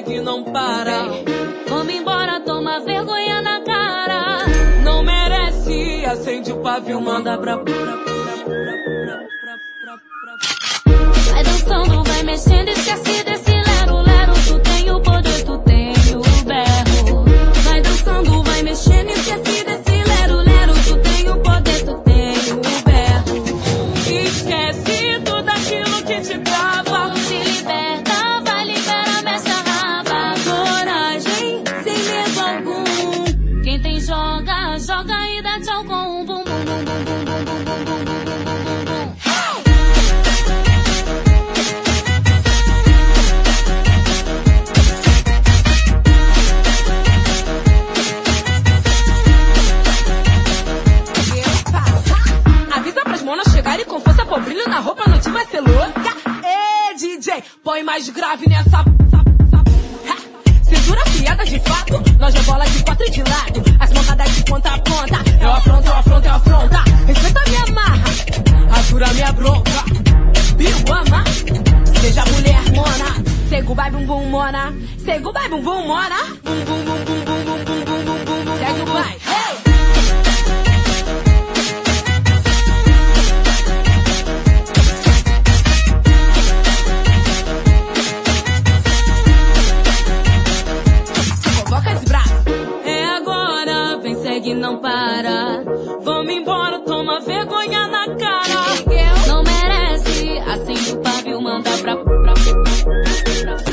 segue, não para. Vamos embora, toma vergonha na cara. Não merece, acende o pavio, manda pra. Vai dançando, vai mexendo, esquece desse lero-lero. Tu tem o poder, tu tem o berro. Vai dançando, vai mexendo, esquece desse lero-lero. Tu tem o poder, tu tem o berro. Esquece tudo aquilo que te trava. Se liberta, vai liberar, mexe a raba. Coragem, sem medo algum. Quem tem joga, joga e dá tchau com um bum bum bum bum bum bum bum bum bum bum bum. Chegar com força, com brilho na roupa, a noite vai ser louca. Ê, DJ, põe mais grave nessa. Cintura fiada de fato, nós rebola de quatro e de lado. As mancadas de ponta a ponta, eu afronto, eu afronto, eu afronta. Respeita minha marra, atura minha bronca. Biruama, seja mulher mona. Segu vai bum bum mona, segu vai bum bum mona. Bum bum bum bum bum bum bum bum bum bum bum. Segue o vai, hey! Segue, não para. Vamos embora, toma vergonha na cara. Não merece, acende o pavio, manda pra.